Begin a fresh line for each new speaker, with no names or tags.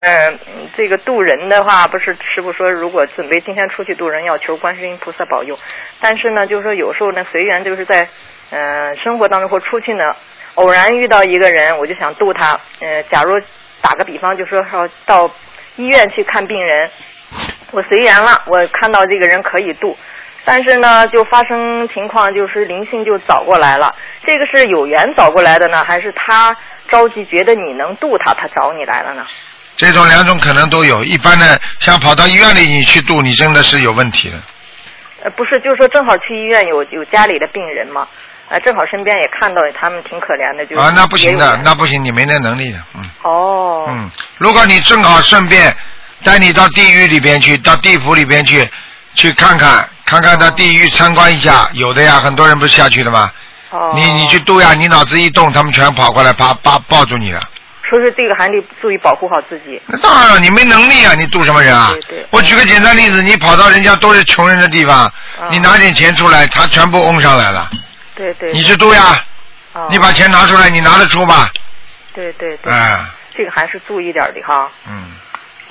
这个渡人的话，不是师傅说，如果准备今天出去渡人，要求观世音菩萨保佑。但是呢，就是说有时候呢，随缘就是在生活当中或出去呢，偶然遇到一个人，我就想渡他。假如打个比方，就说到医院去看病人，我随缘了，我看到这个人可以渡，但是呢，就发生情况，就是灵性就找过来了。这个是有缘找过来的呢，还是他着急觉得你能渡他，他找你来了呢？
这种两种可能都有。一般的，像跑到医院里你去渡，你真的是有问题的。
不是，就是说正好去医院有家里的病人嘛，正好身边也看到他们挺可怜的，就是
那不行的，那不行，你没那能力的，如果你正好顺便带你到地狱里边去，到地府里边去看看到地狱参观一下，有的呀，很多人不是下去的吗？你去渡呀，你脑子一动，他们全跑过来抱住你了。
说是这个还得注意保护好自己。
那当然了，你没能力啊，你渡什么人啊？
对。
我举个简单例子，你跑到人家都是穷人的地方，你拿点钱出来，他全部翁上来了。
对。
你去渡呀，你把钱拿出来，你拿得出吧？
对。这个还是注意点的哈。